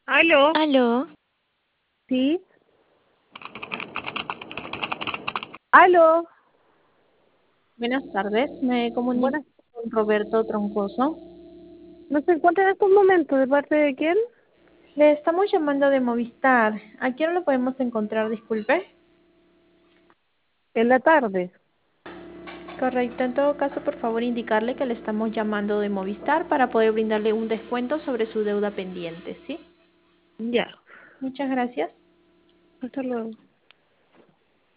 Aló, Aló, sí, aló, Buenas tardes, me comunico buenas, con Roberto Troncoso. ¿no se encuentra en estos momentos? ¿De parte de quién? Le estamos llamando de Movistar. ¿A quién lo podemos encontrar? Disculpe. En la tarde. Correcto, en todo caso, por favor, indicarle que le estamos llamando de Movistar para poder brindarle un descuento sobre su deuda pendiente, ¿sí? Ya, Muchas gracias. hasta luego.